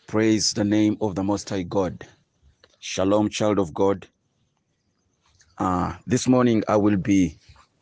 Praise the name of the Most High God. Shalom, child of God. This morning I will be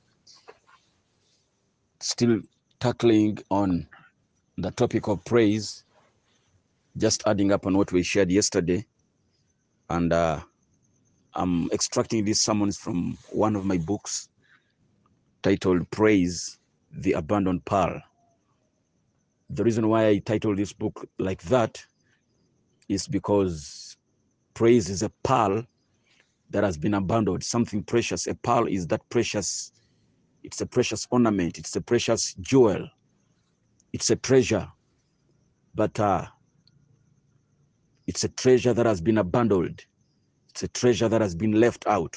still tackling on the topic of praise, just adding up on what we shared yesterday. And I'm extracting these sermons from one of my books titled Praise, the Abandoned Pearl. The reason why I titled this book like that is because praise is a pearl that has been abandoned, something precious. A pearl is that precious. It's a precious ornament. It's a precious jewel. It's a treasure. But it's a treasure that has been abandoned. It's a treasure that has been left out.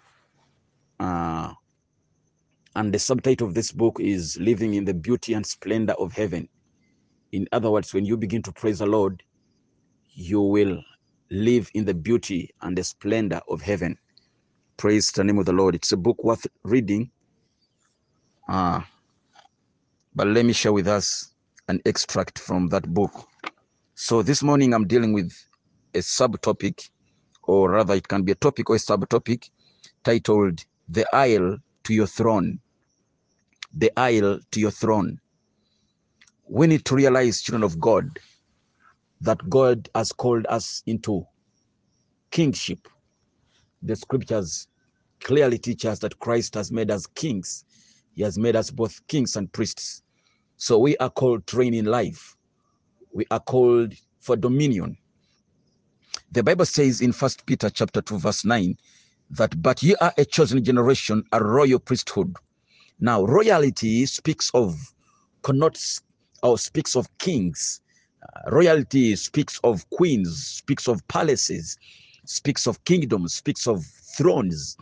And the subtitle of this book is Living in the Beauty and Splendor of Heaven. In other words, when you begin to praise the Lord, you will live in the beauty and the splendor of heaven. Praise the name of the Lord. It's a book worth reading. But let me share with us an extract from that book. So this morning I'm dealing with a subtopic, or rather it can be a topic or a subtopic, titled The Aisle to Your Throne. The Aisle to Your Throne. We need to realize, children of God, that God has called us into kingship. The scriptures clearly teach us that Christ has made us kings. He has made us both kings and priests. So we are called to reign in life. We are called for dominion. The Bible says in 1 Peter chapter 2 verse 9 that, but ye are a chosen generation, a royal priesthood. Now, royalty speaks of, connotes or speaks of kings. Royalty speaks of queens, speaks of palaces, speaks of kingdoms, speaks of thrones.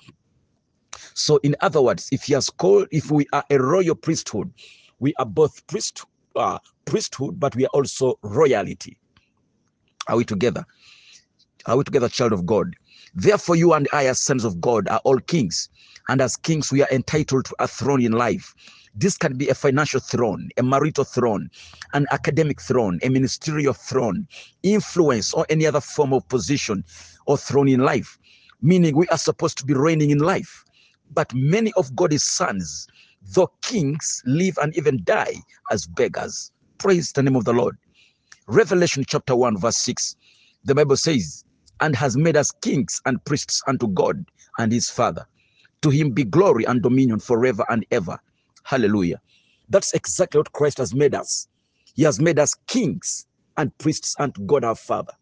So in other words, if we are a royal priesthood, we are both priesthood, but we are also royalty. Are we together? Are we together, child of God? Therefore, you and I, as sons of God, are all kings. And as kings, we are entitled to a throne in life. This can be a financial throne, a marital throne, an academic throne, a ministerial throne, influence, or any other form of position or throne in life. Meaning we are supposed to be reigning in life. But many of God's sons, though kings, live and even die as beggars. Praise the name of the Lord. Revelation chapter 1 verse 6, the Bible says, and has made us kings and priests unto God and his Father. To him be glory and dominion forever and ever. Hallelujah. That's exactly what Christ has made us. He has made us kings and priests unto God our Father.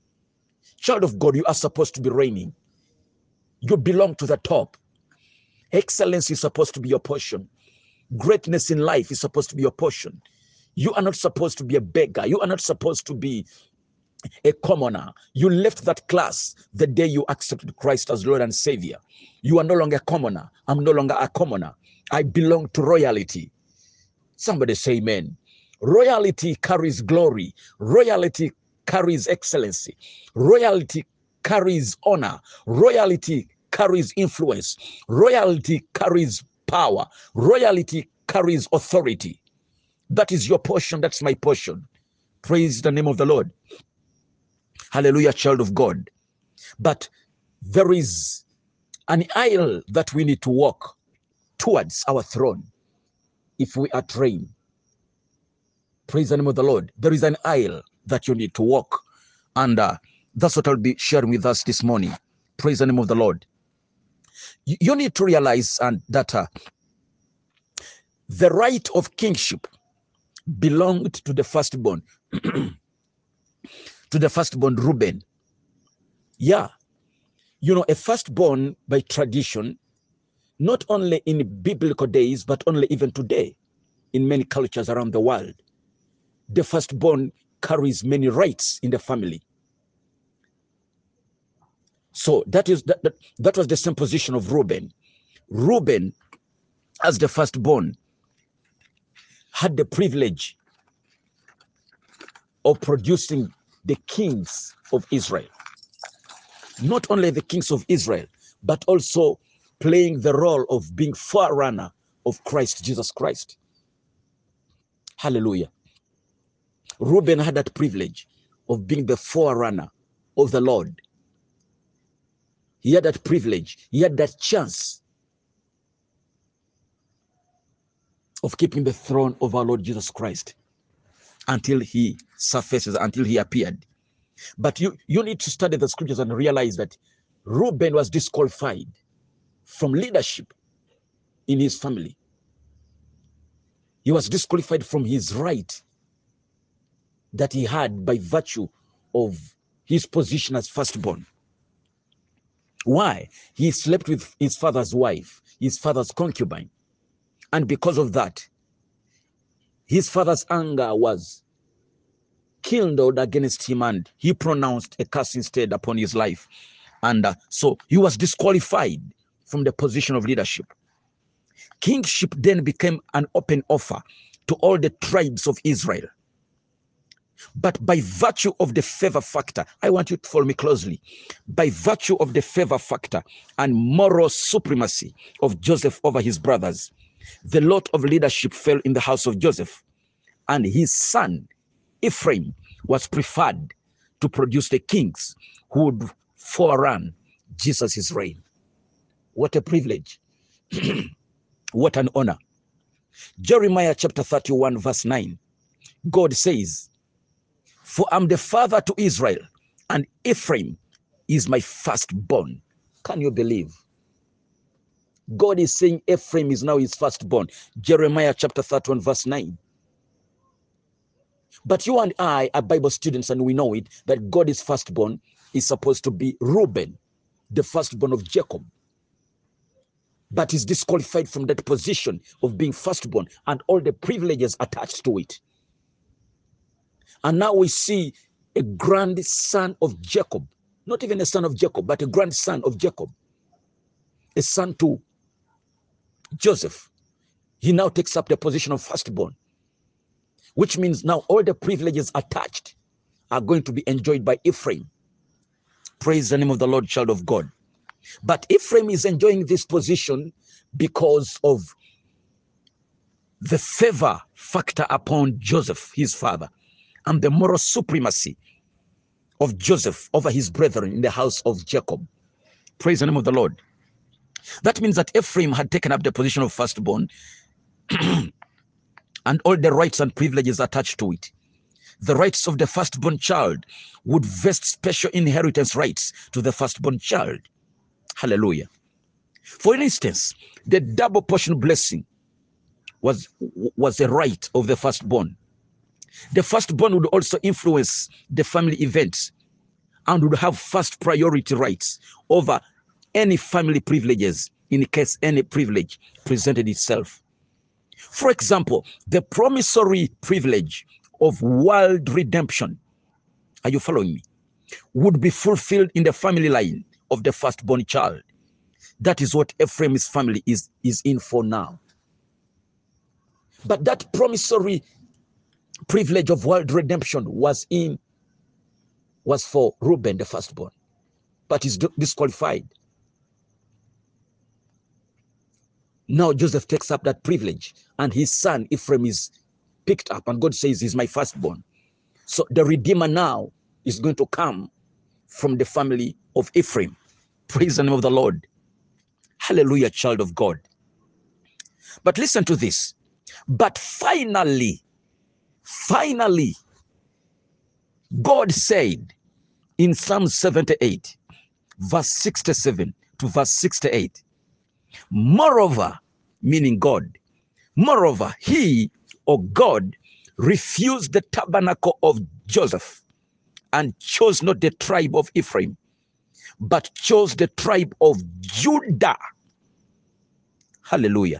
Child of God, you are supposed to be reigning. You belong to the top. Excellence is supposed to be your portion. Greatness in life is supposed to be your portion. You are not supposed to be a beggar. You are not supposed to be a commoner. You left that class the day you accepted Christ as Lord and Savior. You are no longer a commoner. I'm no longer a commoner. I belong to royalty. Somebody say amen. Royalty carries glory. Royalty carries excellency. Royalty carries honor. Royalty carries influence. Royalty carries power. Royalty carries authority. That is your portion. That's my portion. Praise the name of the Lord. Hallelujah, child of God. But there is an aisle that we need to walk towards our throne if we are trained. Praise the name of the Lord. There is an aisle that you need to walk. And that's what I'll be sharing with us this morning. Praise the name of the Lord. You need to realize that the right of kingship belonged to the firstborn, to the firstborn Reuben. Yeah. You know, a firstborn by tradition, not only in biblical days, but only even today in many cultures around the world, the firstborn carries many rights in the family. So that was the same position of Reuben. Reuben, as the firstborn, had the privilege of producing the kings of Israel. Not only the kings of Israel, but also playing the role of being forerunner of Christ, Jesus Christ. Hallelujah. Reuben had that privilege of being the forerunner of the Lord. He had that privilege. He had that chance of keeping the throne of our Lord Jesus Christ until he surfaces, until he appeared. But you need to study the scriptures and realize that Reuben was disqualified from leadership in his family. He was disqualified from his right that he had by virtue of his position as firstborn. Why? He slept with his father's wife, his father's concubine. And because of that, his father's anger was kindled against him, and he pronounced a curse instead upon his life. And so he was disqualified from the position of leadership. Kingship then became an open offer to all the tribes of Israel. But by virtue of the favor factor, I want you to follow me closely. By virtue of the favor factor and moral supremacy of Joseph over his brothers, the lot of leadership fell in the house of Joseph, and his son Ephraim was preferred to produce the kings who would forerun Jesus' reign. What a privilege. What an honor. Jeremiah chapter 31 verse 9. God says, "For I'm the father to Israel, and Ephraim is my firstborn." Can you believe? God is saying Ephraim is now his firstborn. Jeremiah chapter 31 verse 9. But you and I are Bible students, and we know it, that God's firstborn is supposed to be Reuben, the firstborn of Jacob. But he's disqualified from that position of being firstborn and all the privileges attached to it. And now we see a grandson of Jacob, not even a son of Jacob, but a grandson of Jacob, a son to Joseph. He now takes up the position of firstborn, which means now all the privileges attached are going to be enjoyed by Ephraim. Praise the name of the Lord, child of God. But Ephraim is enjoying this position because of the favor factor upon Joseph, his father, and the moral supremacy of Joseph over his brethren in the house of Jacob. Praise the name of the Lord. That means that Ephraim had taken up the position of firstborn and all the rights and privileges attached to it. The rights of the firstborn child would vest special inheritance rights to the firstborn child. Hallelujah. For instance, the double portion blessing was a right of the firstborn. The firstborn would also influence the family events and would have first priority rights over any family privileges in case any privilege presented itself. For example, the promissory privilege of world redemption, are you following me, would be fulfilled in the family line of the firstborn child. That is what Ephraim's family is in for now. But that promissory privilege of world redemption was for Reuben, the firstborn, but he's disqualified. Now Joseph takes up that privilege, and his son Ephraim is picked up, and God says he's my firstborn. So the Redeemer now is going to come from the family of Ephraim. Praise the name of the Lord. Hallelujah, child of God. But listen to this. But finally, God said in Psalm 78, verse 67 to verse 68, moreover, meaning God, moreover, he, or God, refused the tabernacle of Joseph and chose not the tribe of Ephraim, but chose the tribe of Judah. Hallelujah.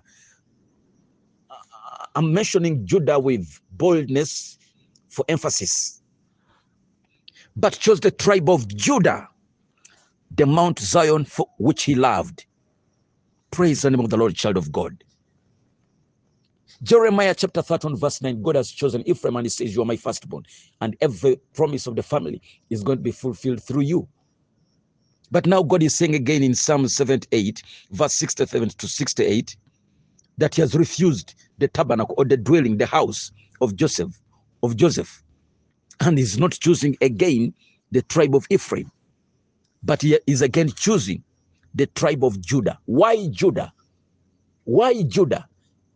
I'm mentioning Judah with boldness for emphasis. But chose the tribe of Judah, the Mount Zion for which he loved. Praise the name of the Lord, child of God. Jeremiah chapter 31 verse 9, God has chosen Ephraim, and he says, you are my firstborn, and every promise of the family is going to be fulfilled through you. But now God is saying again in Psalm 78 verse 67 to 68 that he has refused the tabernacle, or the dwelling, the house of Joseph. And he's not choosing again the tribe of Ephraim, but he is again choosing the tribe of Judah. Why Judah? Why Judah?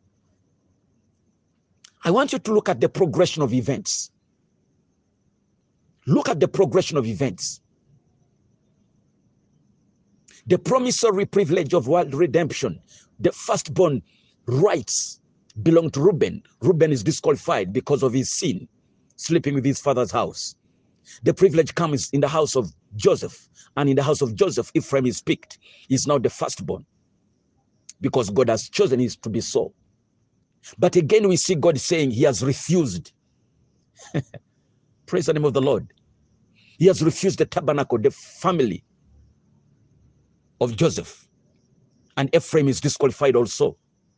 I want you to look at the progression of events. Look at the progression of events. The promissory privilege of world redemption, the firstborn rights belong to Reuben. Reuben is disqualified because of his sin, sleeping with his father's house. The privilege comes in the house of Joseph, and in the house of Joseph, Ephraim is picked. He's now the firstborn because God has chosen it to be so. But again, we see God saying he has refused. Praise the name of the Lord. He has refused the tabernacle, the family of Joseph. And Ephraim is disqualified also.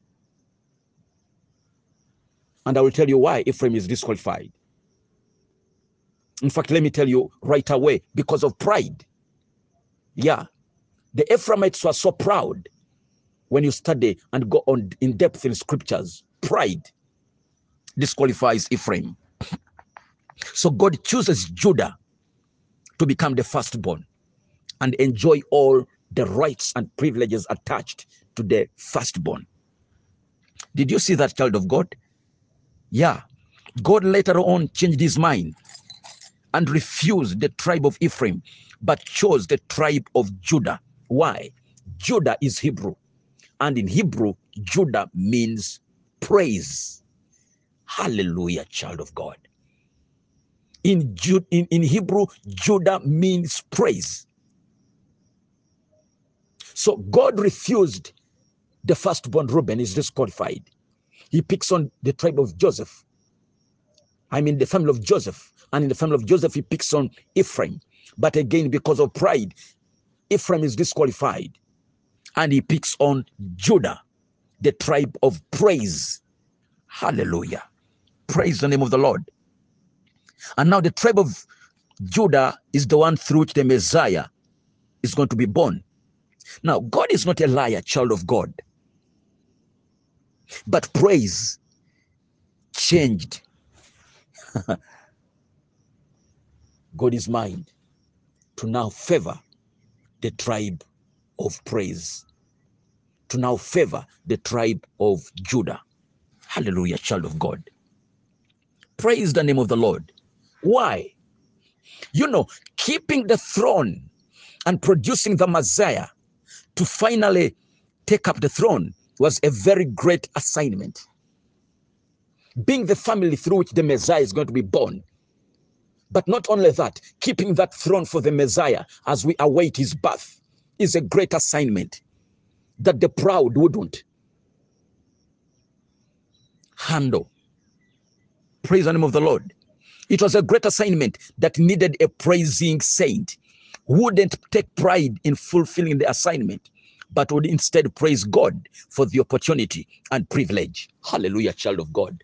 And I will tell you why Ephraim is disqualified. In fact, let me tell you right away, because of pride. Yeah. The Ephraimites were so proud. When you study and go on in depth in scriptures, pride disqualifies Ephraim. So God chooses Judah to become the firstborn and enjoy all the rights and privileges attached to the firstborn. Did you see that, child of God? Yeah. God later on changed his mind and refused the tribe of Ephraim, but chose the tribe of Judah. Why? Judah is Hebrew. And in Hebrew, Judah means praise. Hallelujah, child of God. In Hebrew, Judah means praise. So God refused the firstborn. Reuben is disqualified. He picks on the tribe of Joseph. I mean the family of Joseph. And in the family of Joseph, he picks on Ephraim. But again, because of pride, Ephraim is disqualified. And he picks on Judah, the tribe of praise. Hallelujah. Praise the name of the Lord. And now the tribe of Judah is the one through which the Messiah is going to be born. Now, God is not a liar, child of God. But praise changed God's mind to now favor the tribe of praise, to now favor the tribe of Judah. Hallelujah, child of God. Praise the name of the Lord. Why? You know, keeping the throne and producing the Messiah to finally take up the throne was a very great assignment. Being the family through which the Messiah is going to be born. But not only that, keeping that throne for the Messiah as we await his birth is a great assignment that the proud wouldn't handle. Praise the name of the Lord. It was a great assignment that needed a praising saint who wouldn't take pride in fulfilling the assignment, but would instead praise God for the opportunity and privilege. Hallelujah, child of God.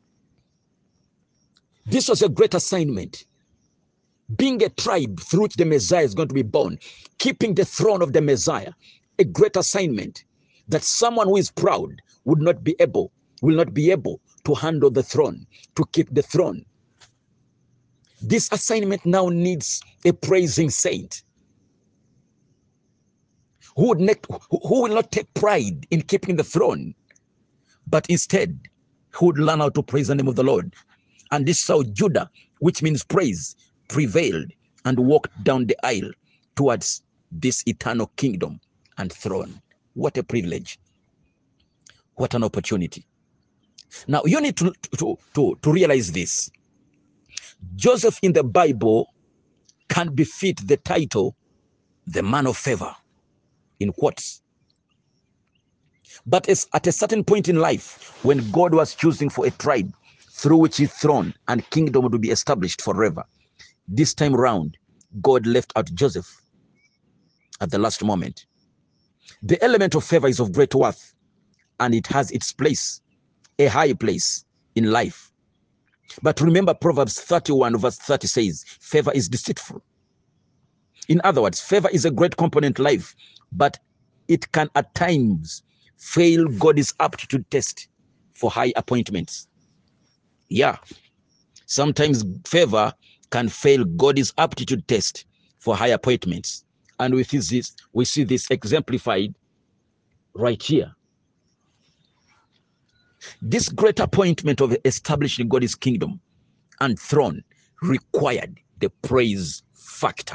This was a great assignment. Being a tribe through which the Messiah is going to be born, keeping the throne of the Messiah, a great assignment that someone who is proud will not be able to handle the throne, to keep the throne. This assignment now needs a praising saint who will not take pride in keeping the throne, but instead who would learn how to praise the name of the Lord. And this is how Judah, which means praise, prevailed and walked down the aisle towards this eternal kingdom and throne. What a privilege. What an opportunity. Now you need to realize this. Joseph in the Bible can befit the title, the man of favor, in quotes. But at a certain point in life, when God was choosing for a tribe through which his throne and kingdom would be established forever, this time round, God left out Joseph at the last moment. The element of favor is of great worth, and it has its place, a high place in life. But remember, Proverbs 31 verse 30 says, favor is deceitful. In other words, favor is a great component in life, but it can at times fail God's aptitude test for high appointments. Yeah. Sometimes favor can fail God's aptitude test for high appointments. And we see this exemplified right here. This great appointment of establishing God's kingdom and throne required the praise factor.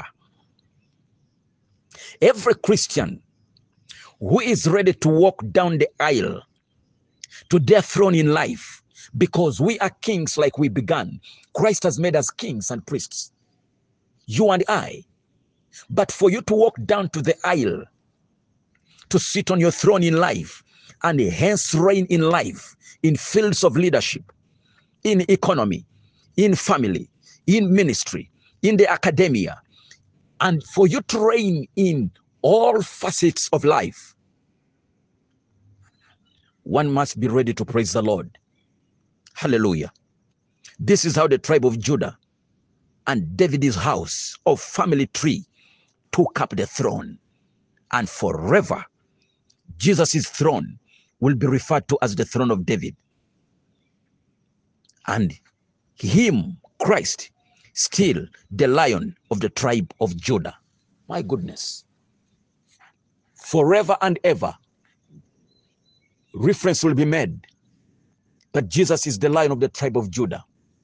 Every Christian who is ready to walk down the aisle to their throne in life, because we are kings like we began. Christ has made us kings and priests, you and I. But for you to walk down to the aisle, to sit on your throne in life, and hence reign in life, in fields of leadership, in economy, in family, in ministry, in the academia, and for you to reign in all facets of life, one must be ready to praise the Lord. Hallelujah. This is how the tribe of Judah and David's house of family tree took up the throne. And forever, Jesus' throne will be referred to as the throne of David. And him, Christ, still the Lion of the tribe of Judah. My goodness. Forever and ever, reference will be made that Jesus is the Lion of the tribe of Judah.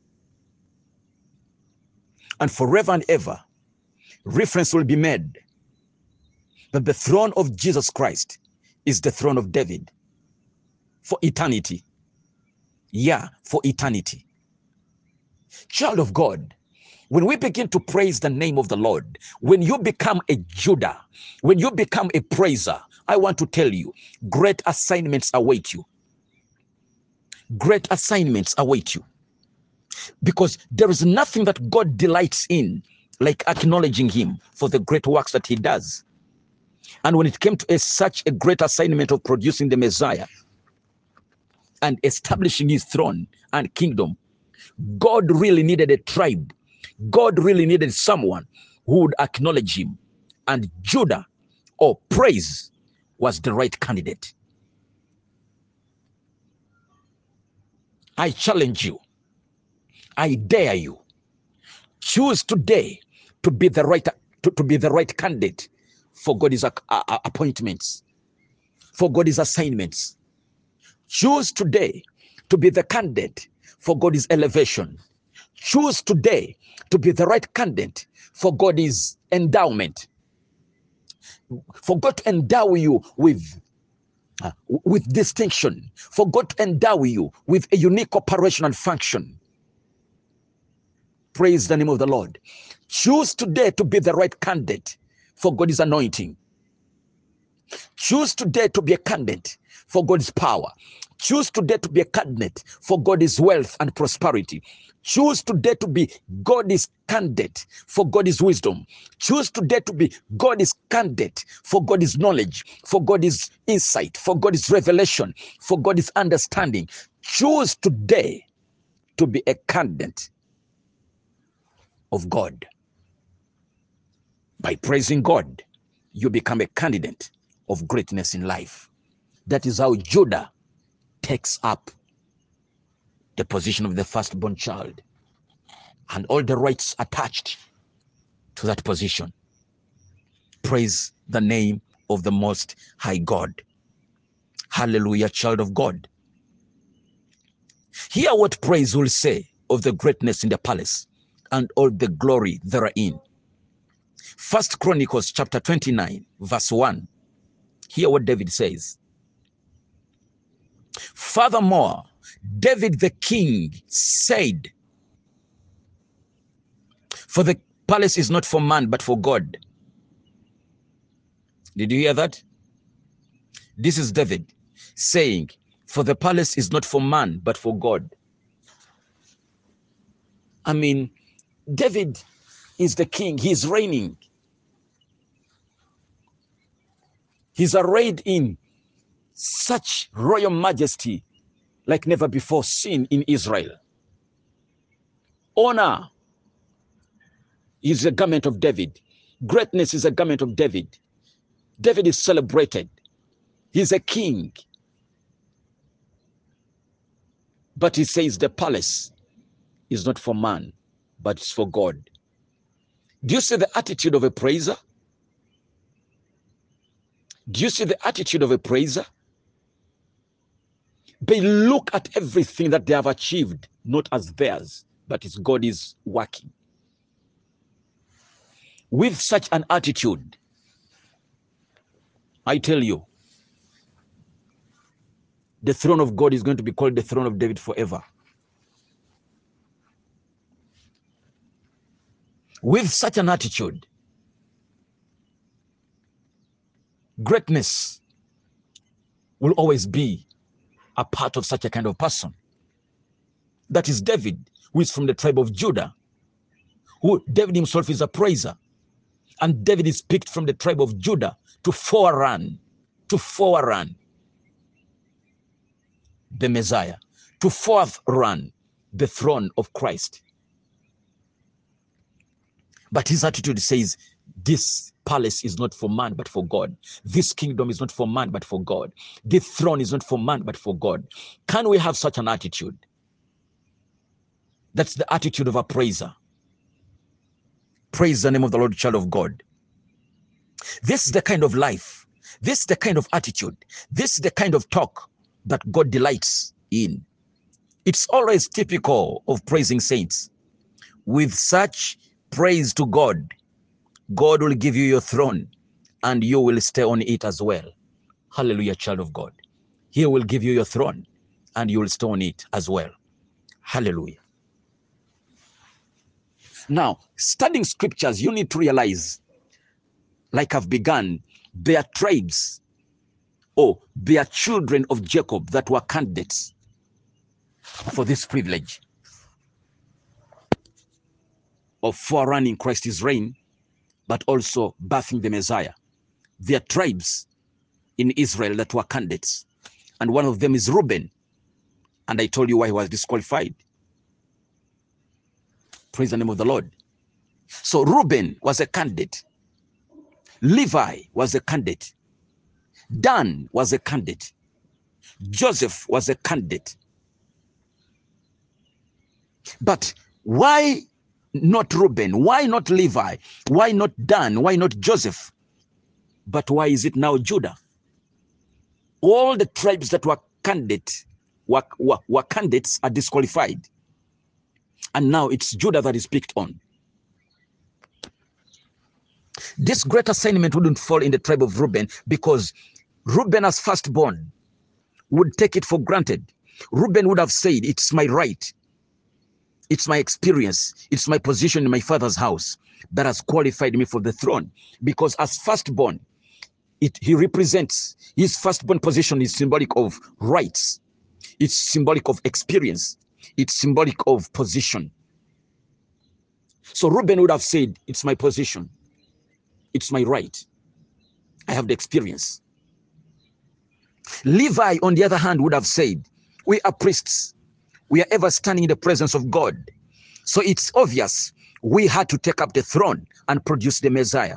And forever and ever, reference will be made that the throne of Jesus Christ is the throne of David for eternity. Yeah, for eternity. Child of God, when we begin to praise the name of the Lord, when you become a Judah, when you become a praiser, I want to tell you, great assignments await you. Great assignments await you. Because there is nothing that God delights in like acknowledging him for the great works that he does. And when it came to such a great assignment of producing the Messiah and establishing his throne and kingdom, God really needed a tribe. God really needed someone who would acknowledge him. And Judah, or praise, was the right candidate. I challenge you. I dare you. Choose today to be the right candidate for God's appointments, for God's assignments. Choose today to be the candidate for God's elevation. Choose today to be the right candidate for God's endowment. For God to endow you with distinction. For God to endow you with a unique operation and function. Praise the name of the Lord. Choose today to be the right candidate for God's anointing. Choose today to be a candidate for God's power. Choose today to be a candidate for God's wealth and prosperity. Choose today to be God's candidate for God's wisdom. Choose today to be God's candidate for God's knowledge, for God's insight, for God's revelation, for God's understanding. Choose today to be a candidate of God. By praising God, you become a candidate of greatness in life. That is how Judah takes up the position of the firstborn child and all the rights attached to that position. Praise the name of the Most High God. Hallelujah, child of God. Hear what praise will say of the greatness in the palace and all the glory therein. 1 Chronicles chapter 29, verse 1. Hear what David says. Furthermore, David the king said, for the palace is not for man, but for God. Did you hear that? This is David saying, for the palace is not for man, but for God. I mean, David is the king. He's reigning. He's arrayed in such royal majesty like never before seen in Israel. Honor is a garment of David. Greatness is a garment of David. David is celebrated. He's a king. But he says the palace is not for man, but it's for God. Do you see the attitude of a praiser? Do you see the attitude of a praiser? They look at everything that they have achieved, not as theirs, but it's God is working. With such an attitude, I tell you, the throne of God is going to be called the throne of David forever. With such an attitude, greatness will always be a part of such a kind of person. That is David, who is from the tribe of Judah, who David himself is a praiser. And David is picked from the tribe of Judah to forerun the Messiah, to forerun the throne of Christ. But his attitude says, this palace is not for man, but for God. This kingdom is not for man, but for God. This throne is not for man, but for God. Can we have such an attitude? That's the attitude of a praiser. Praise the name of the Lord, child of God. This is the kind of life. This is the kind of attitude. This is the kind of talk that God delights in. It's always typical of praising saints. With such praise to God, God will give you your throne and you will stay on it as well. Hallelujah, child of God. He will give you your throne and you will stay on it as well. Hallelujah. Now, studying scriptures, you need to realize, like I've begun, there are tribes, or there are children of Jacob that were candidates for this privilege of forerunning Christ's reign, but also birthing the Messiah. There are tribes in Israel that were candidates, and one of them is Reuben, and I told you why he was disqualified. Praise the name of the Lord. So Reuben was a candidate. Levi was a candidate. Dan was a candidate. Joseph was a candidate. But why not Reuben? Why not Levi? Why not Dan? Why not Joseph? But why is it now Judah? All the tribes that were candidates are disqualified. And now it's Judah that is picked on. This great assignment wouldn't fall in the tribe of Reuben, because Reuben as firstborn would take it for granted. Reuben would have said, it's my right, it's my experience, it's my position in my father's house that has qualified me for the throne. Because as firstborn, he represents, his firstborn position is symbolic of rights, it's symbolic of experience, it's symbolic of position. So Reuben would have said, it's my position, it's my right, I have the experience. Levi, on the other hand, would have said, we are priests, we are ever standing in the presence of God, so it's obvious we had to take up the throne and produce the Messiah.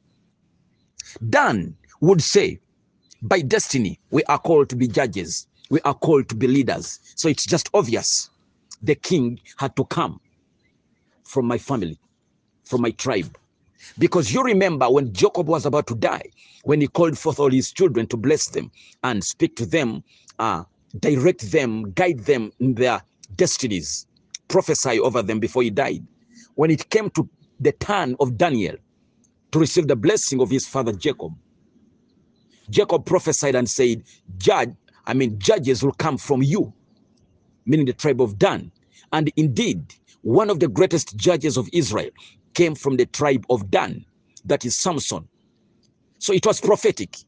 Dan would say, by destiny, we are called to be judges, we are called to be leaders, so it's just obvious the king had to come from my family, from my tribe. Because you remember when Jacob was about to die, when he called forth all his children to bless them and speak to them, direct them, guide them in their destinies, prophesy over them before he died. When it came to the turn of Daniel to receive the blessing of his father Jacob, Jacob prophesied and said, judges will come from you, meaning the tribe of Dan. And indeed, one of the greatest judges of Israel came from the tribe of Dan, that is Samson. So it was prophetic.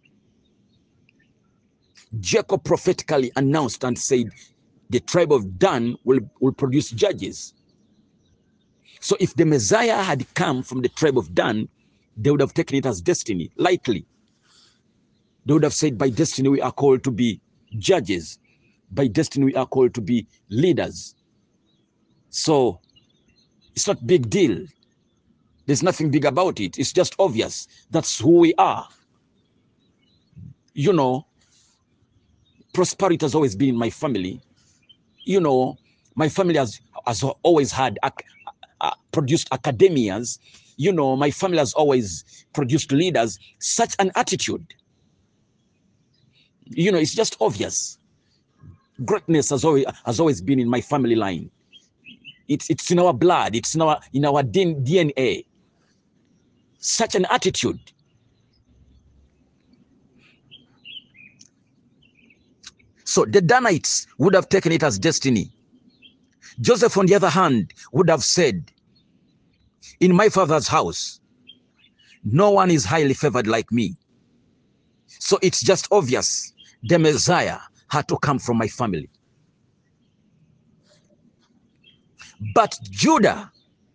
Jacob prophetically announced and said, the tribe of Dan will produce judges. So if the Messiah had come from the tribe of Dan, they would have taken it as destiny, lightly. They would have said, by destiny we are called to be judges. By destiny we are called to be leaders. So it's not a big deal. There's nothing big about it. It's just obvious. That's who we are. You know, prosperity has always been in my family. You know, My family has always had produced academians. You know, my family has always produced leaders. Such an attitude, you know, it's just obvious. Greatness has always been in my family line. It's in our blood. It's in our DNA. Such an attitude. So the Danites would have taken it as destiny. Joseph, on the other hand, would have said, in my father's house, no one is highly favored like me. So it's just obvious the Messiah had to come from my family. But Judah,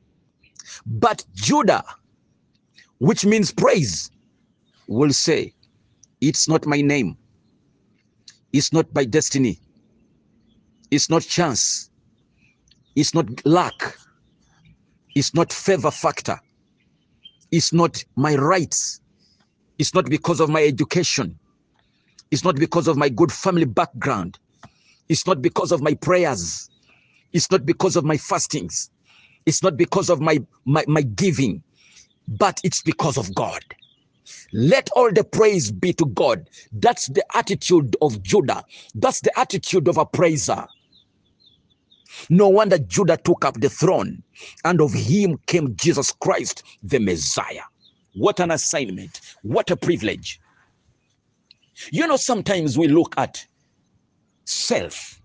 which means praise, will say, it's not my name. It's not by destiny. It's not chance. It's not luck. It's not favor factor. It's not my rights. It's not because of my education. It's not because of my good family background. It's not because of my prayers. It's not because of my fastings. It's not because of my giving, but it's because of God. Let all the praise be to God. That's the attitude of Judah. That's the attitude of a praiser. No wonder Judah took up the throne, and of him came Jesus Christ, the Messiah. What an assignment. What a privilege. You know, sometimes we look at self.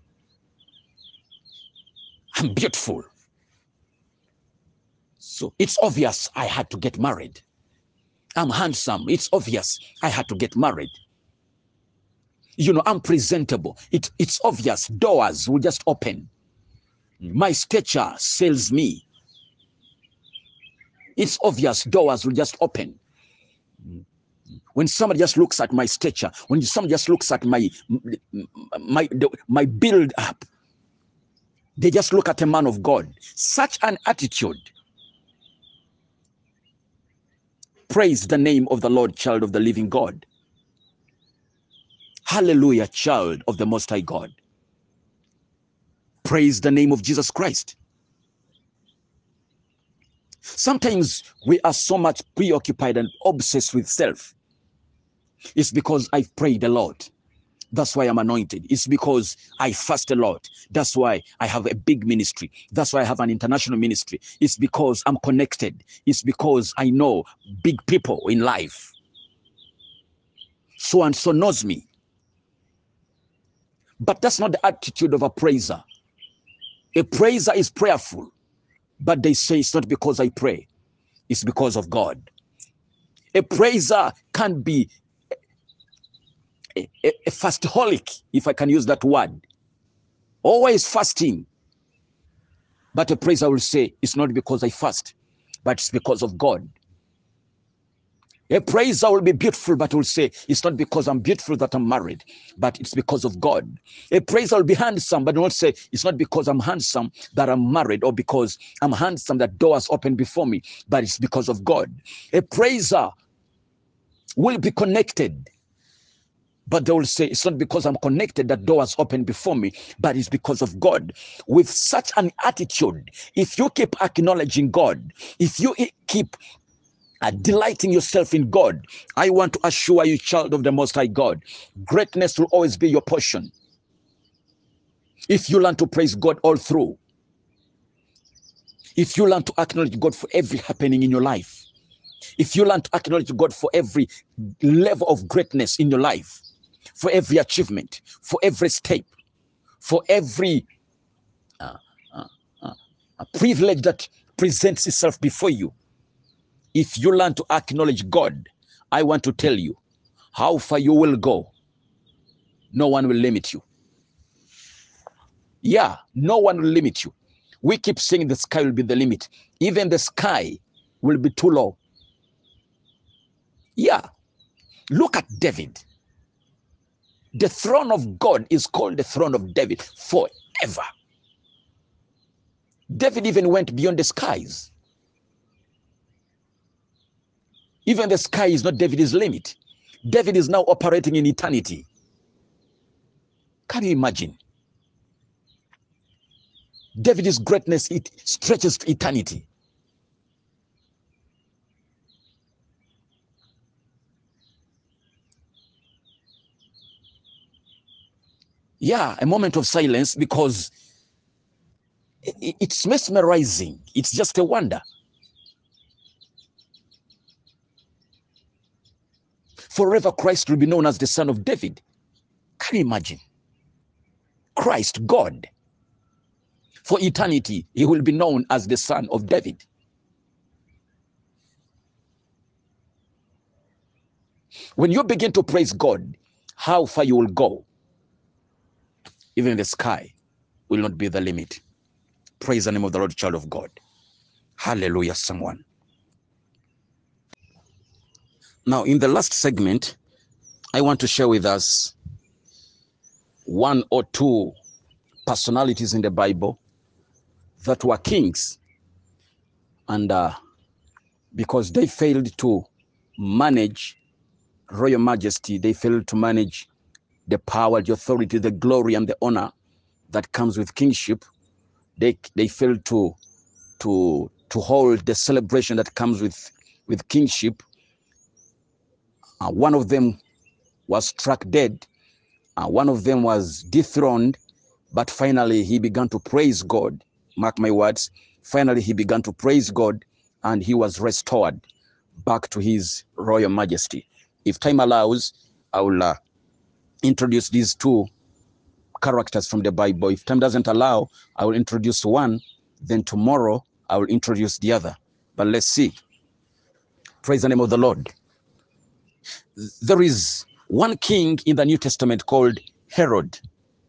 I'm beautiful. So it's obvious I had to get married. I'm handsome. It's obvious I had to get married. You know, I'm presentable. It's obvious doors will just open. My stature sells me. It's obvious doors will just open. When somebody just looks at my stature, when somebody just looks at my build up, they just look at a man of God. Such an attitude. Praise the name of the Lord, child of the living God. Hallelujah, child of the Most High God. Praise the name of Jesus Christ. Sometimes we are so much preoccupied and obsessed with self. It's because I've prayed a lot. That's why I'm anointed. It's because I fast a lot. That's why I have a big ministry. That's why I have an international ministry. It's because I'm connected. It's because I know big people in life. So and so knows me. But that's not the attitude of a praiser. A praiser is prayerful. But they say it's not because I pray. It's because of God. A praiser can be a fastaholic, if I can use that word. Always fasting. But a praiser will say, it's not because I fast, but it's because of God. A praiser will be beautiful, but will say, it's not because I'm beautiful that I'm married, but it's because of God. A praiser will be handsome, but will say, it's not because I'm handsome that I'm married, or because I'm handsome that doors open before me, but it's because of God. A praiser will be connected, but they will say, it's not because I'm connected that doors open before me, but it's because of God. With such an attitude, if you keep acknowledging God, if you keep delighting yourself in God, I want to assure you, child of the Most High God, greatness will always be your portion. If you learn to praise God all through, if you learn to acknowledge God for every happening in your life, if you learn to acknowledge God for every level of greatness in your life, for every achievement, for every step, for every privilege that presents itself before you, if you learn to acknowledge God, I want to tell you how far you will go. No one will limit you. Yeah, no one will limit you. We keep saying the sky will be the limit. Even the sky will be too low. Yeah, look at David. The throne of God is called the throne of David forever. David even went beyond the skies. Even the sky is not David's limit. David is now operating in eternity. Can you imagine? David's greatness, it stretches to eternity. Yeah, a moment of silence, because it's mesmerizing. It's just a wonder. Forever Christ will be known as the Son of David. Can you imagine? Christ, God. For eternity, he will be known as the Son of David. When you begin to praise God, how far you will go, even the sky will not be the limit. Praise the name of the Lord, child of God. Hallelujah, someone. Now, in the last segment, I want to share with us one or two personalities in the Bible that were kings, and because they failed to manage royal majesty, they failed to manage the power, the authority, the glory, and the honor that comes with kingship. They failed to hold the celebration that comes with kingship. One of them was struck dead. One of them was dethroned, but finally he began to praise God. Mark my words. Finally, he began to praise God, and he was restored back to his royal majesty. If time allows, I will introduce these two characters from the Bible. If time doesn't allow, I will introduce one. Then tomorrow, I will introduce the other. But let's see. Praise the name of the Lord. There is one king in the New Testament called Herod.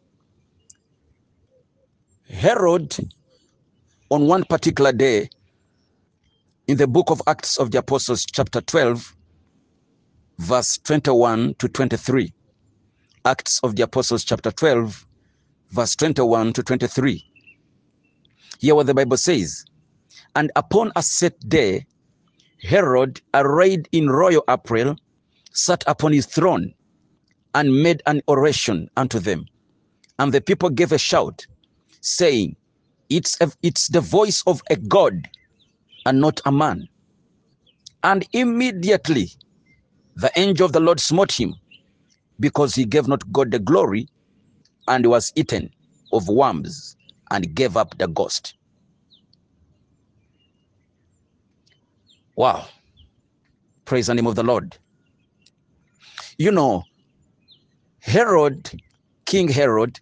Herod, on one particular day, in the book of Acts of the Apostles, chapter 12, verse 21 to 23. Acts of the Apostles, chapter 12, verse 21 to 23. Hear what the Bible says. And upon a set day, Herod, arrayed in royal apparel, sat upon his throne and made an oration unto them. And the people gave a shout, saying, it's the voice of a God and not a man. And immediately the angel of the Lord smote him, because he gave not God the glory, and was eaten of worms, and gave up the ghost. Wow. Praise the name of the Lord. You know, Herod, King Herod,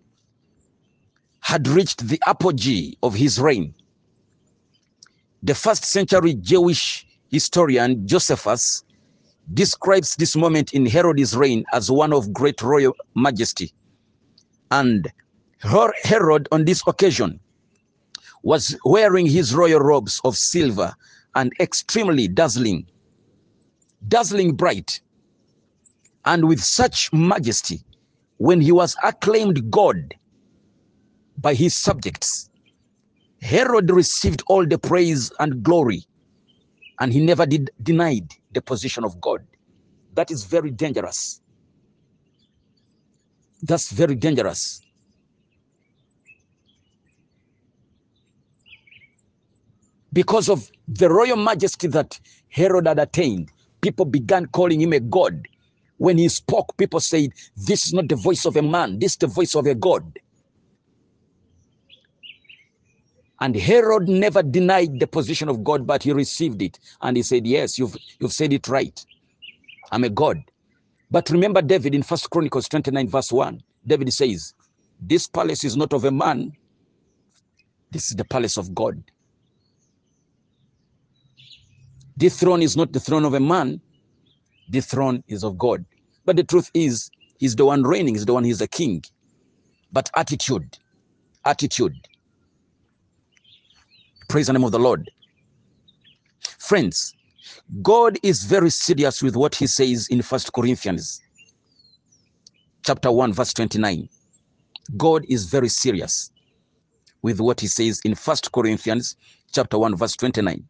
had reached the apogee of his reign. The first century Jewish historian Josephus describes this moment in Herod's reign as one of great royal majesty. And Herod, on this occasion, was wearing his royal robes of silver and extremely dazzling bright, and with such majesty, when he was acclaimed God by his subjects, Herod received all the praise and glory, and he never denied the position of God. That is very dangerous. That's very dangerous. Because of the royal majesty that Herod had attained, people began calling him a god. When he spoke, people said, this is not the voice of a man, this is the voice of a god. And Herod never denied the position of God, but he received it. And he said, yes, you've said it right. I'm a god. But remember David in 1 Chronicles 29 verse 1. David says, this palace is not of a man. This is the palace of God. This throne is not the throne of a man. The throne is of God. But the truth is, he's the one reigning. He's the one, he's the king. But attitude. Praise the name of the Lord. Friends, God is very serious with what he says in 1 Corinthians chapter 1 verse 29. God is very serious with what he says in 1 Corinthians chapter 1 verse 29.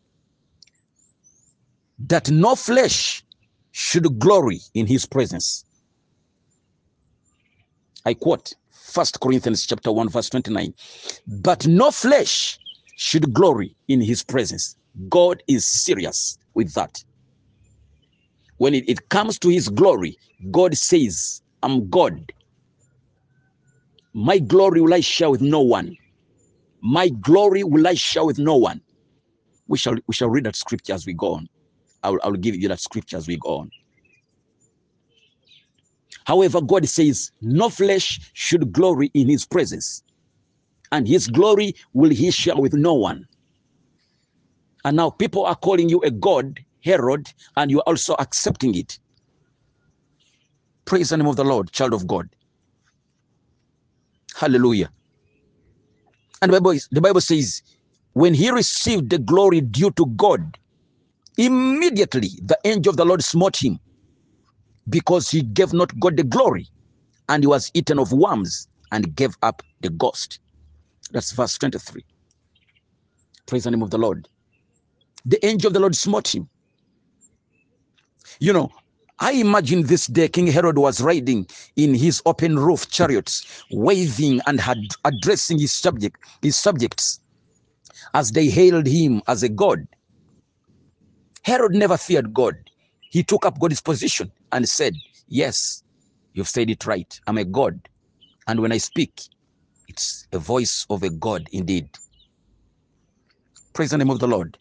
That no flesh should glory in his presence. I quote, 1 Corinthians chapter 1, verse 29. But no flesh should glory in his presence. God is serious with that. When it comes to his glory, God says, I'm God. My glory will I share with no one. My glory will I share with no one. We shall read that scripture as we go on. I'll give you that scripture as we go on. However, God says, no flesh should glory in his presence. And his glory will he share with no one. And now people are calling you a god, Herod, and you are also accepting it. Praise the name of the Lord, child of God. Hallelujah. And the Bible says, when he received the glory due to God, immediately the angel of the Lord smote him, because he gave not God the glory, and he was eaten of worms and gave up the ghost. That's verse 23. Praise the name of the Lord. The angel of the Lord smote him. You know, I imagine this day King Herod was riding in his open roof chariots, waving and addressing his subjects as they hailed him as a god. Herod never feared God. He took up God's position and said, yes, you've said it right. I'm a god. And when I speak, it's a voice of a god indeed. Praise the name of the Lord.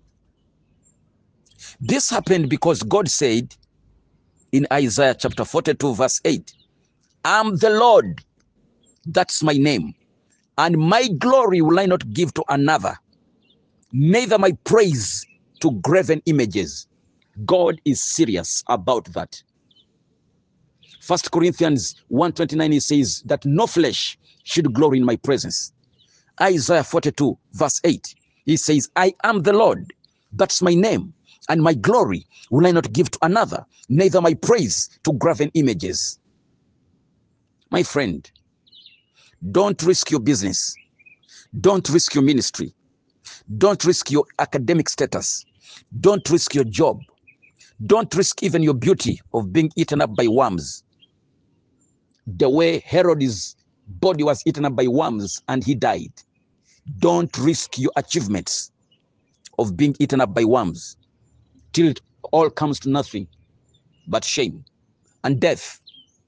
This happened because God said in Isaiah chapter 42, verse 8, I'm the Lord, that's my name, and my glory will I not give to another, neither my praise to graven images. God is serious about that. 1 Corinthians 1:29, he says that no flesh should glory in my presence. Isaiah 42, verse 8, he says, I am the Lord, that's my name, and my glory will I not give to another, neither my praise to graven images. My friend, don't risk your business. Don't risk your ministry. Don't risk your academic status. Don't risk your job. Don't risk even your beauty of being eaten up by worms. The way Herod's body was eaten up by worms and he died. Don't risk your achievements of being eaten up by worms till it all comes to nothing but shame and death.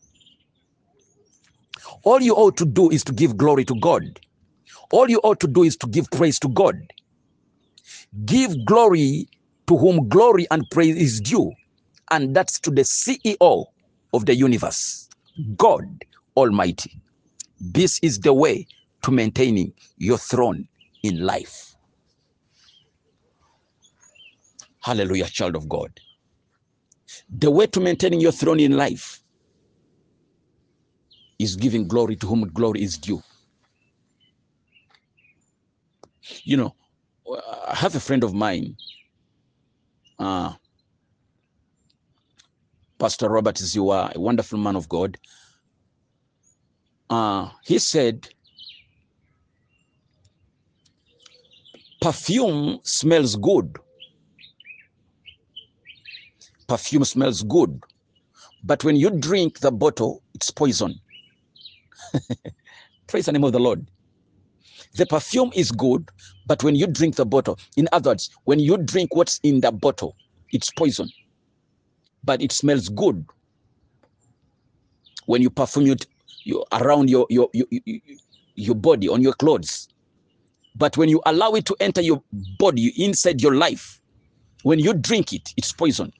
All you ought to do is to give glory to God. All you ought to do is to give praise to God. Give glory to whom glory and praise is due, and that's to the CEO of the universe, God Almighty. This is the way to maintaining your throne in life. Hallelujah, child of God. The way to maintaining your throne in life is giving glory to whom glory is due. You know, I have a friend of mine, Pastor Robert Ziwa, a wonderful man of God. He said, perfume smells good. Perfume smells good. But when you drink the bottle, it's poison. Praise the name of the Lord. The perfume is good, but when you drink the bottle, in other words, when you drink what's in the bottle, it's poison. But it smells good when you perfume it around your body, on your clothes. But when you allow it to enter your body, inside your life, when you drink it, it's poison.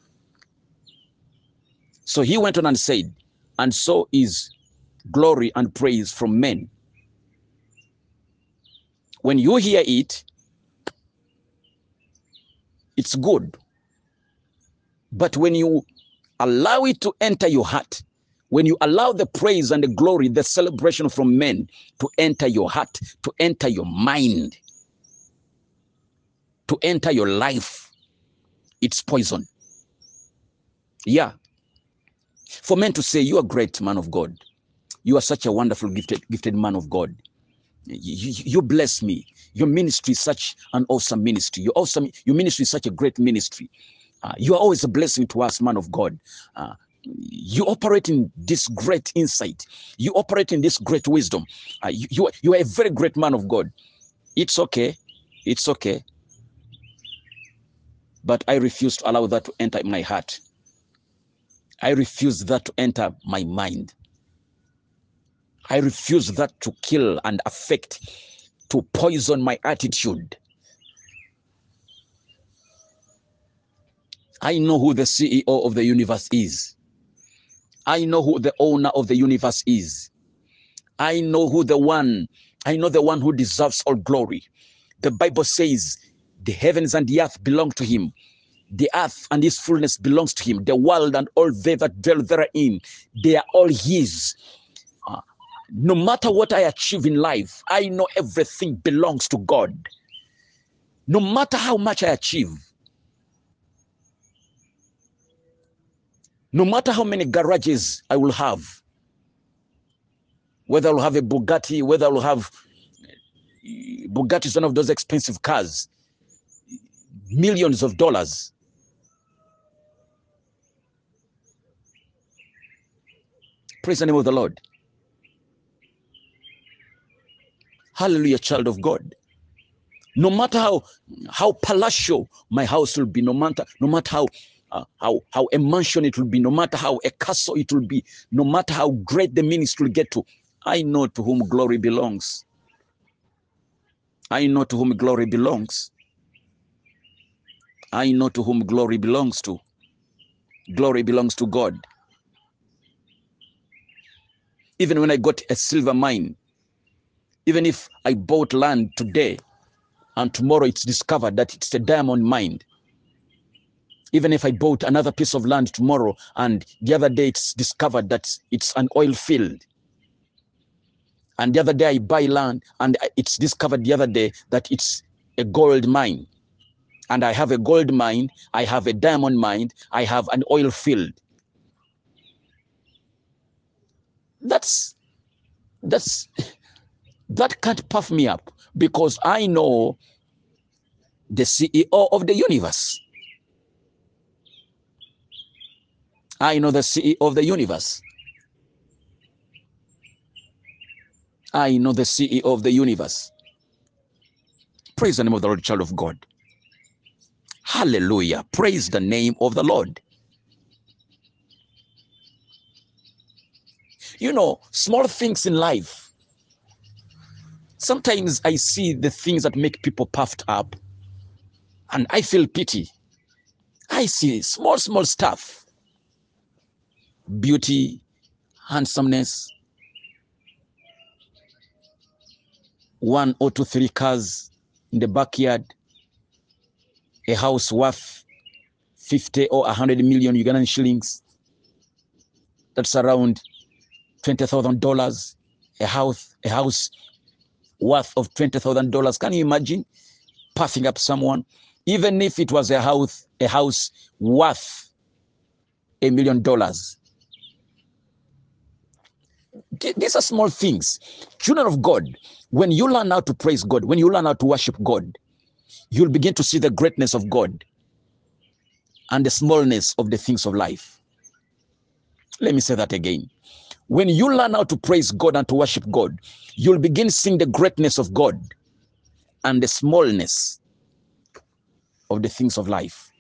So he went on and said, and so is glory and praise from men. When you hear it, it's good. But when you allow it to enter your heart, when you allow the praise and the glory, the celebration from men to enter your heart, to enter your mind, to enter your life, it's poison. Yeah. For men to say, you are great, man of God. You are such a wonderful, gifted man of God. You bless me. Your ministry is such an awesome ministry. Your ministry is such a great ministry. You are always a blessing to us, man of God. You operate in this great insight. You operate in this great wisdom. You are a very great man of God. It's okay. It's okay. But I refuse to allow that to enter my heart. I refuse that to enter my mind. I refuse that to kill and affect, to poison my attitude. I know who the CEO of the universe is. I know who the owner of the universe is. I know the one who deserves all glory. The Bible says the heavens and the earth belong to him. The earth and his fullness belongs to him. The world and all they that dwell therein, they are all his. No matter what I achieve in life, I know everything belongs to God. No matter how much I achieve, no matter how many garages I will have, whether I'll have a Bugatti, whether I'll have Bugatti is one of those expensive cars, millions of dollars. Praise the name of the Lord. Hallelujah, child of God. No matter how palatial my house will be, no matter how a mansion it will be, no matter how a castle it will be, no matter how great the ministry will get to, I know to whom glory belongs. I know to whom glory belongs. I know to whom glory belongs to. Glory belongs to God. Even when I got a silver mine, even if I bought land today and tomorrow it's discovered that it's a diamond mine, even if I bought another piece of land tomorrow and the other day it's discovered that it's an oil field, and the other day I buy land and it's discovered the other day that it's a gold mine, and I have a gold mine, I have a diamond mine, I have an oil field. That can't puff me up, because I know the CEO of the universe. I know the CEO of the universe. I know the CEO of the universe. Praise the name of the Lord, child of God. Hallelujah. Praise the name of the Lord. You know, small things in life. Sometimes I see the things that make people puffed up, and I feel pity. I see small stuff. Beauty, handsomeness, 1 or 2, 3 cars in the backyard, a house worth 50 or 100 million Ugandan shillings. That's around $20,000. A house worth of $20,000. Can you imagine puffing up someone? Even if it was a house worth $1 million. These are small things. Children of God, when you learn how to praise God, when you learn how to worship God, you'll begin to see the greatness of God and the smallness of the things of life. Let me say that again. When you learn how to praise God and to worship God, you'll begin seeing the greatness of God and the smallness of the things of life.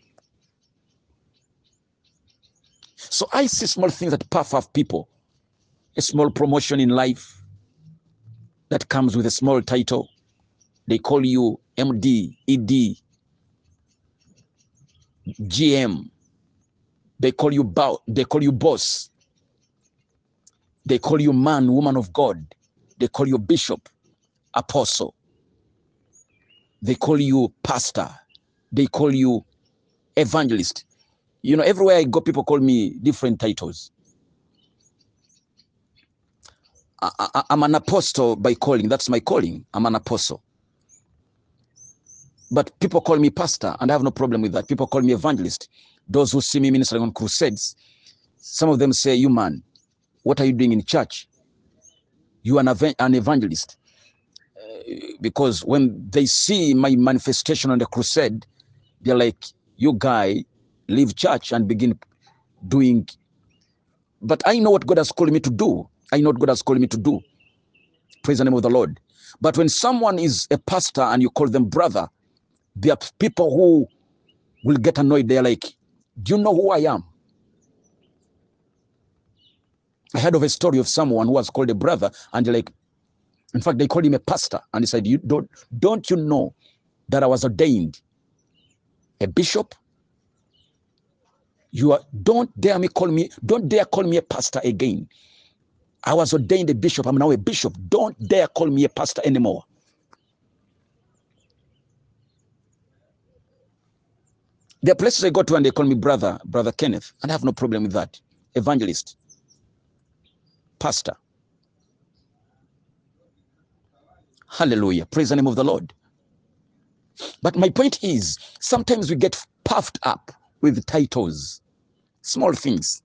So I see small things that puff up people. A small promotion in life that comes with a small title. They call you MD, ED, GM. They call you boss. They call you man, woman of God. They call you bishop, apostle. They call you pastor. They call you evangelist. You know, everywhere I go, people call me different titles. I'm an apostle by calling. That's my calling. I'm an apostle. But people call me pastor, and I have no problem with that. People call me evangelist. Those who see me ministering on crusades, some of them say, you man, what are you doing in church? You are an evangelist. Because when they see my manifestation on the crusade, they're like, you guy, leave church and begin doing But I know what God has called me to do. I know what God has called me to do. Praise the name of the Lord. But when someone is a pastor and you call them brother, there are people who will get annoyed. They're like, do you know who I am? I heard of a story of someone who was called a brother, and they're like, in fact, they called him a pastor, and he said, don't you know that I was ordained a bishop? Don't dare call me a pastor again. I was ordained a bishop. I'm now a bishop. Don't dare call me a pastor anymore. There are places I go to and they call me brother Kenneth, and I have no problem with that. Evangelist, pastor. Hallelujah. Praise the name of the Lord. But my point is, sometimes we get puffed up with titles, small things.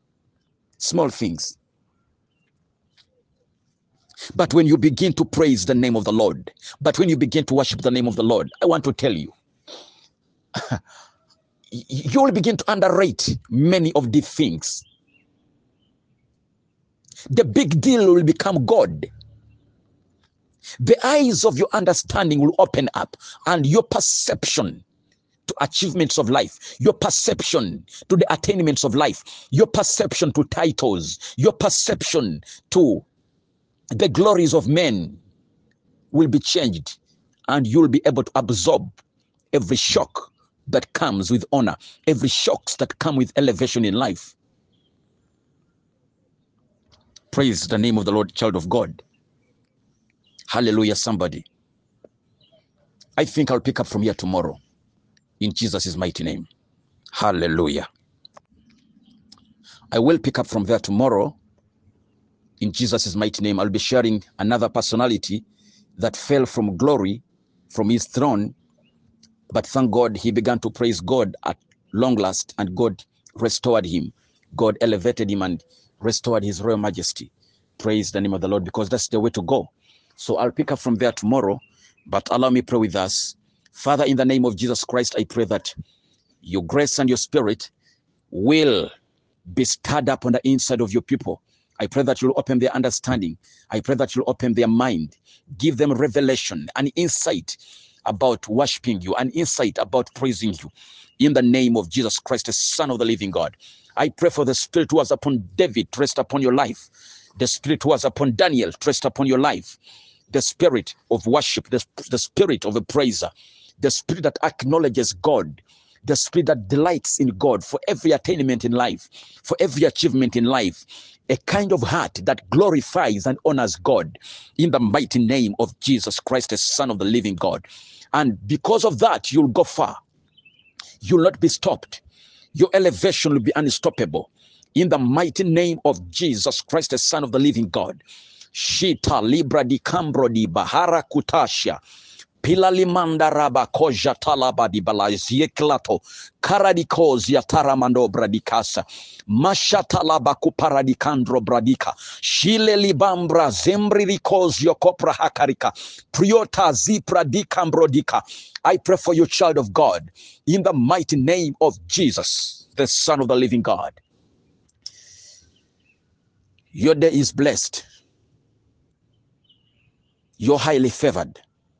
But when you begin to praise the name of the Lord, but when you begin to worship the name of the Lord, I want to tell you, you will begin to underrate many of these things. The big deal will become God. The eyes of your understanding will open up, and your perception to achievements of life, your perception to the attainments of life, your perception to titles, your perception to the glories of men will be changed, and you'll be able to absorb every shock that comes with honor, every shocks that come with elevation in life. Praise the name of the Lord, child of God. Hallelujah, somebody. I think I'll pick up from here tomorrow in Jesus' mighty name. Hallelujah. I will pick up from there tomorrow in Jesus' mighty name. I'll be sharing another personality that fell from glory, from his throne, but thank God he began to praise God at long last, and God restored him. God elevated him and restored his royal majesty. Praise the name of the Lord, because that's the way to go. So I'll pick up from there tomorrow, but allow me pray with us. Father, in the name of Jesus Christ, I pray that your grace and your spirit will be stirred up on the inside of your people. I pray that you'll open their understanding. I pray that you'll open their mind. Give them revelation and insight about worshiping you, an insight about praising you. In the name of Jesus Christ, the Son of the living God. I pray for the spirit who was upon David to rest upon your life. The spirit who was upon Daniel to rest upon your life. The spirit of worship, the spirit of a praiser, the spirit that acknowledges God, the spirit that delights in God for every attainment in life, for every achievement in life, a kind of heart that glorifies and honors God in the mighty name of Jesus Christ, the Son of the living God. And because of that, you'll go far. You'll not be stopped. Your elevation will be unstoppable. In the mighty name of Jesus Christ, the Son of the living God. Shita libra di cambro di bahara kutasha. Pilalimanda raba koja talaba di balazie klato karadikos yataramando bradikasa mashatalaba kuparadikandro bradika shile libambra zembri rikos yokopra hakarika priota zipra dikambrodika. I pray for you, child of God, in the mighty name of Jesus, the Son of the living God. Your day is blessed. You're highly favored.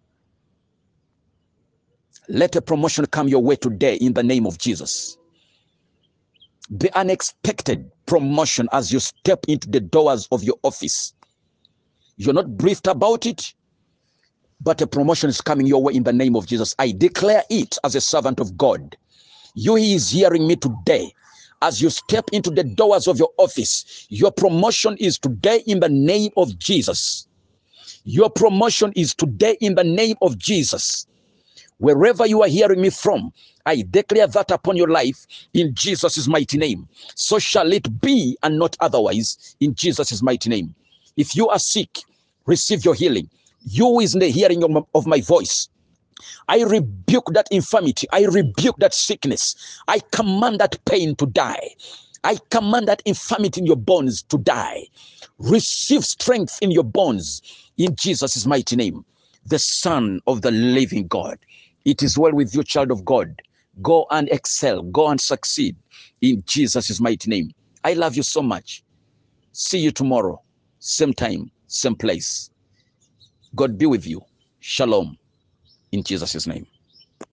Let a promotion come your way today in the name of Jesus. The unexpected promotion as you step into the doors of your office. You're not briefed about it, but a promotion is coming your way in the name of Jesus. I declare it as a servant of God. You who is hearing me today, as you step into the doors of your office, your promotion is today in the name of Jesus. Your promotion is today in the name of Jesus. Wherever you are hearing me from, I declare that upon your life in Jesus' mighty name. So shall it be and not otherwise in Jesus' mighty name. If you are sick, receive your healing. You is in the hearing of my voice. I rebuke that infirmity. I rebuke that sickness. I command that pain to die. I command that infirmity in your bones to die. Receive strength in your bones in Jesus' mighty name, the Son of the living God. It is well with you, child of God. Go and excel. Go and succeed in Jesus' mighty name. I love you so much. See you tomorrow, same time, same place. God be with you. Shalom in Jesus' name.